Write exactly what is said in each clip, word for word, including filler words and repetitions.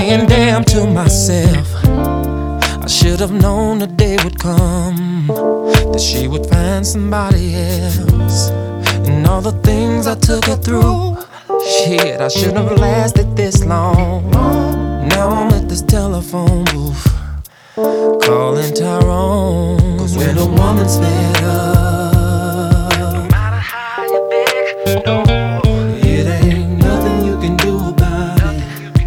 saying damn to myself. I should have known the day would come that she would find somebody else. And all the things I took her through, shit, I shouldn't have lasted this long. Now I'm at this telephone booth calling Tyrone. Cause when a woman's fed up, no matter how you beg, no, it ain't nothing you can do about it.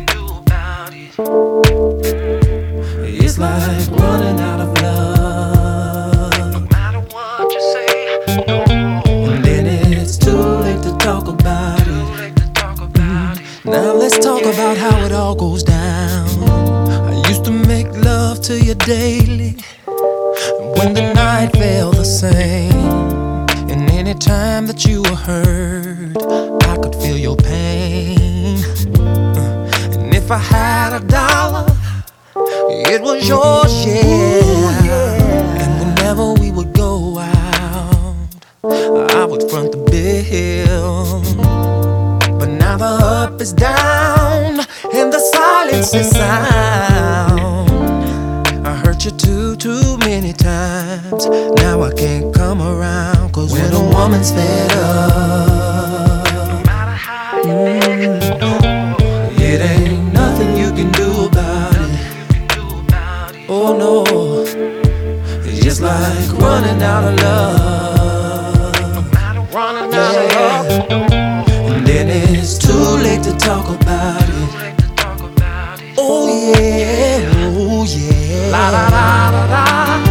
It's like running out of love. No matter what you say, no. And then it's too late to talk about it. Now let's talk about how it all goes down. I used to make love to you daily, when the night felt the same. And any time that you were hurt, I could feel your pain. And if I had a dollar, it was yours, yeah. And whenever we would go out, I would front the bill. But now the up is down and the silence is sound. I hurt you too, too many times. Now I can't come around. Cause when a woman's fed up, no matter how you mm, it ain't nothing you can do about it. Oh no, it's just like running out of love. Running out of love. And then it's too late to talk about it. Oh yeah, oh yeah. La la la la la.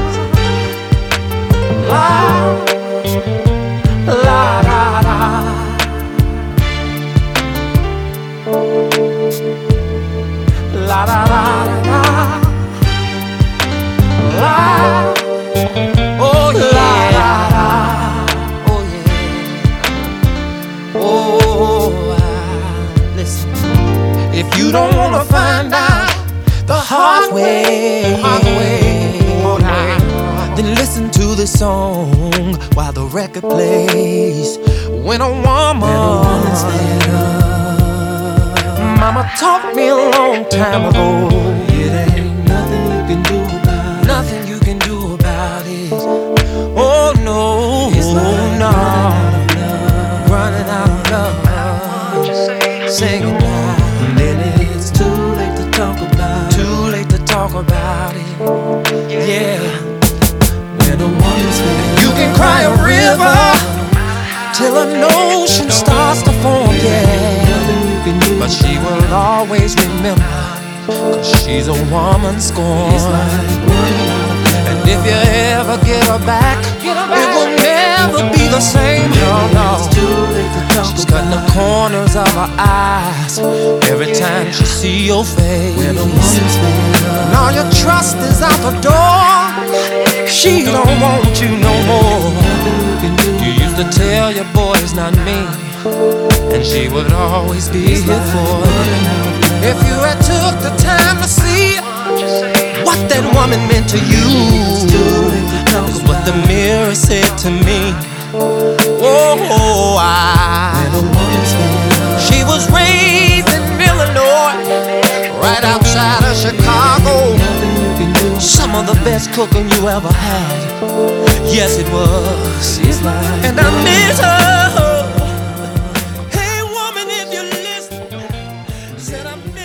La la la la. La la la la. La. Oh yeah. La, la, la. Oh yeah. Oh, I, listen. If you don't wanna find out the hard way, hard way, oh, nah, then listen to this song while the record plays. When a woman, when a woman's fed up, Mama taught me a long time ago, it ain't nothing you can do about it. Nothing you can do about it. Oh no, it's like no, running out of love, running out of love. Singing now, and then it's too late to talk about it. Too late to talk about it. Yeah. When a woman's fed, you can cry a river till an ocean starts to form, yeah. But she will always remember, cause she's a woman scorned. And if you ever get her back, it will never be the same. No, no. She's cutting the corners of her eyes every time she see your face. And all your trust is out the door. She don't want you no more. You used to tell your boy it's not me, and she would always be here for you. If you had took the time to see what that woman meant to you, is what the mirror said to me. Oh, I, she was raised in Illinois, right outside of Chicago. Some of the best cooking you ever had, yes it was, and I miss her. Hey woman, if you listen, said I